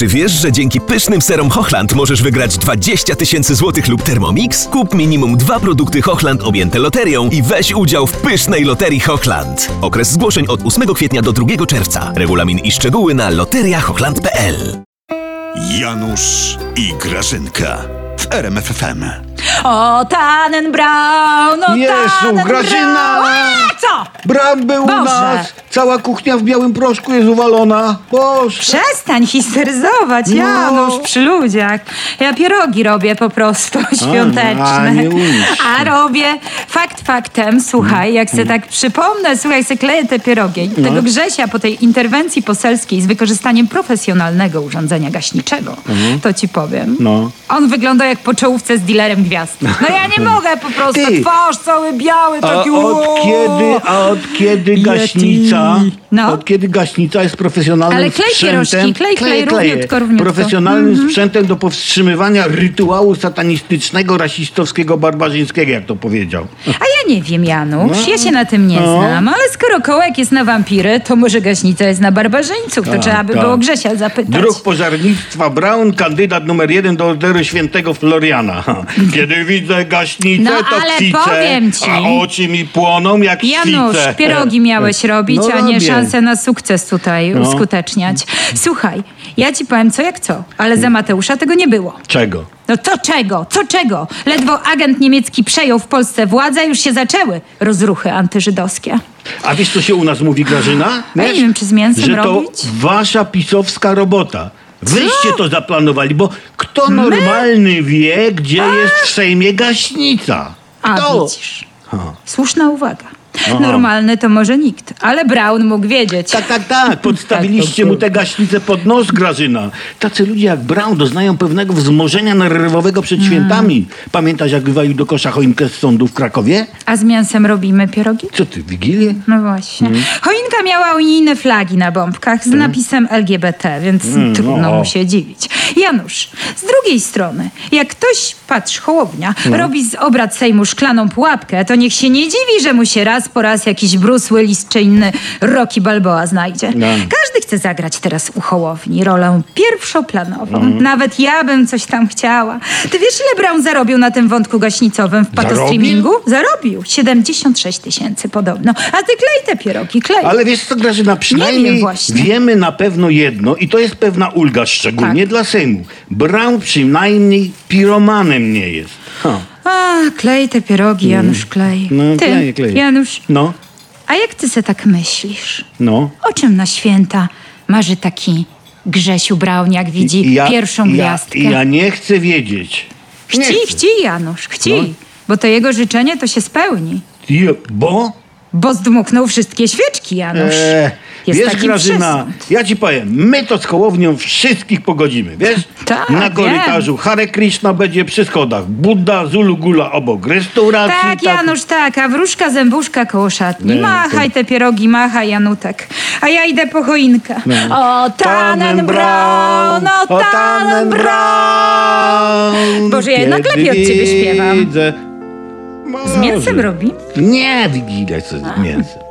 Czy wiesz, że dzięki pysznym serom Hochland możesz wygrać 20 000 złotych lub Thermomix? Kup minimum 2 produkty Hochland objęte loterią i weź udział w pysznej loterii Hochland. Okres zgłoszeń od 8 kwietnia do 2 czerwca. Regulamin i szczegóły na loteriahochland.pl. Janusz i Grażynka w RMF FM. O, Tannenbraun, o, Jezu, Tannenbraun. Grażyna! Co? Bram był u Boże. nas! Cała kuchnia w białym proszku jest uwalona. Boże! Przestań histeryzować, No. Janusz, przy ludziach. Ja pierogi robię po prostu świąteczne. nie umiesz. A robię. Fakt faktem, słuchaj, jak se tak przypomnę, słuchaj, se kleję te pierogi. Tego Grzesia po tej interwencji poselskiej z wykorzystaniem profesjonalnego urządzenia gaśniczego, to ci powiem. No. On wygląda jak po czołówce z dealerem gwiazd. No ja nie mogę po prostu. Ty. Twarz cały biały, A taki od kiedy gaśnica? No. Od kiedy gaśnica jest profesjonalnym Ale klej sprzętem? pierożki, klej, równiutko. Profesjonalnym sprzętem do powstrzymywania rytuału satanistycznego, rasistowskiego, barbarzyńskiego, jak to powiedział. A ja nie wiem, Janusz, ja się na tym nie znam, ale skoro kołek jest na wampiry, to może gaśnica jest na barbarzyńców, to trzeba by było Grzesia zapytać. Druh pożarnictwa Braun, kandydat numer 1 do Orderu Świętego Floriana. Kiedy widzę gaśnicę, No, to ale ksiczę, powiem ci. a oczy mi płoną jak Janusz, świce. pierogi miałeś robić, No a nie robię. szansę na sukces tutaj uskuteczniać. Słuchaj, ja ci powiem co jak co, ale za Mateusza tego nie było. Czego? No to czego? Co czego? Ledwo agent niemiecki przejął w Polsce władzę, już się zaczęły rozruchy antyżydowskie. A wiesz, co się u nas mówi, Grażyna? Ja nie wiem, czy z mięsem że robić? to wasza pisowska robota. Wyście to zaplanowali, bo kto normalny wie, gdzie jest w Sejmie gaśnica? A Kto? widzisz, słuszna uwaga. Normalny to może nikt, ale Braun mógł wiedzieć. Tak. Podstawiliście mu tę gaśnicę pod nos, Grażyna. Tacy ludzie jak Braun doznają pewnego wzmożenia nerwowego przed świętami. Pamiętasz, jak wywalił do kosza choinkę z sądu w Krakowie? A z mięsem robimy pierogi? Co ty, Wigilię? No właśnie. Choinka miała unijne flagi na bombkach z napisem LGBT, więc trudno mu się dziwić. Janusz, z drugiej strony, jak ktoś, patrz, Hołownia, robi z obrad Sejmu szklaną pułapkę, to niech się nie dziwi, że mu się raz po raz jakiś Bruce Willis czy inny Rocky Balboa znajdzie. Każdy chce zagrać teraz u Hołowni rolę pierwszoplanową. Nawet ja bym coś tam chciała. Ty wiesz, ile Braun zarobił na tym wątku gaśnicowym w patostreamingu? Zarobił 76 000 podobno. A ty klej te pierogi, klej. Ale wiesz co, Grażyna, Nie wiem przynajmniej właśnie. wiemy na pewno jedno i to jest pewna ulga, szczególnie dla Sejmu. Braun przynajmniej piromanem nie jest. A, klej te pierogi, Janusz, klej. No, Ty, klej. Janusz, No, a jak ty se tak myślisz? no. O czym na święta marzy taki Grzesiu Braun, jak widzi pierwszą gwiazdkę? Ja nie chcę wiedzieć. Nie chcę. Chci, Janusz, chci. Bo to jego życzenie to się spełni. Bo zdmuchnął wszystkie świeczki, Janusz. Jest Wiesz, taki Grażyna, przesąd. ja ci powiem, my to z Hołownią wszystkich pogodzimy, wiesz? Tak, Na wiem. korytarzu Hare Krishna będzie przy schodach, Buddha, Zulu Gula obok restauracji. Tak, Janusz, tak, a wróżka zębuszka koło szatni. Machaj te pierogi, machaj, Janutek. A ja idę po choinkę. O, Tannenbraun, o, Tannenbraun. Boże, ja jednak lepiej od ciebie śpiewam. Z mięsem robi? Nie, Wigilia, co z mięsem.